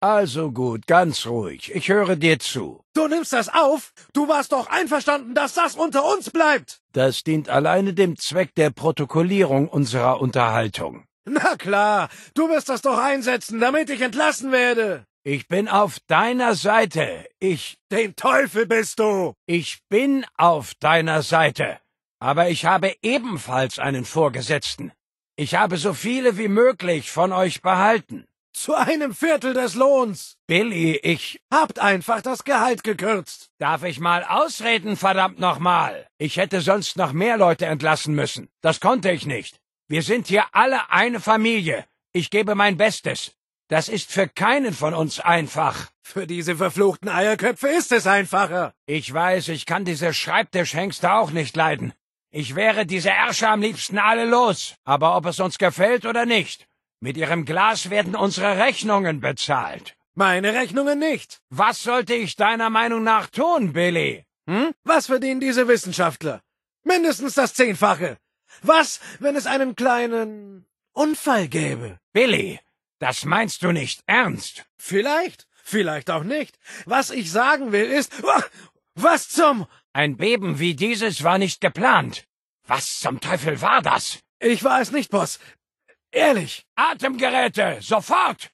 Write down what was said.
Also gut, ganz ruhig. Ich höre dir zu. Du nimmst das auf? Du warst doch einverstanden, dass das unter uns bleibt. Das dient alleine dem Zweck der Protokollierung unserer Unterhaltung. Na klar, du wirst das doch einsetzen, damit ich entlassen werde. Ich bin auf deiner Seite. Den Teufel bist du! Ich bin auf deiner Seite. Aber ich habe ebenfalls einen Vorgesetzten. Ich habe so viele wie möglich von euch behalten. Zu einem Viertel des Lohns. Billy, Habt einfach das Gehalt gekürzt. Darf ich mal ausreden, verdammt nochmal? Ich hätte sonst noch mehr Leute entlassen müssen. Das konnte ich nicht. Wir sind hier alle eine Familie. Ich gebe mein Bestes. Das ist für keinen von uns einfach. Für diese verfluchten Eierköpfe ist es einfacher. Ich weiß, ich kann diese Schreibtischhengste auch nicht leiden. Ich wäre diese Ärsche am liebsten alle los. Aber ob es uns gefällt oder nicht, mit ihrem Glas werden unsere Rechnungen bezahlt. Meine Rechnungen nicht. Was sollte ich deiner Meinung nach tun, Billy? Was verdienen diese Wissenschaftler? Mindestens das 10-fache. Was, wenn es einen kleinen Unfall gäbe? Billy, das meinst du nicht ernst? Vielleicht, vielleicht auch nicht. Was ich sagen will ist... Was zum... Ein Beben wie dieses war nicht geplant. Was zum Teufel war das? Ich war es nicht, Boss. Ehrlich. Atemgeräte, sofort!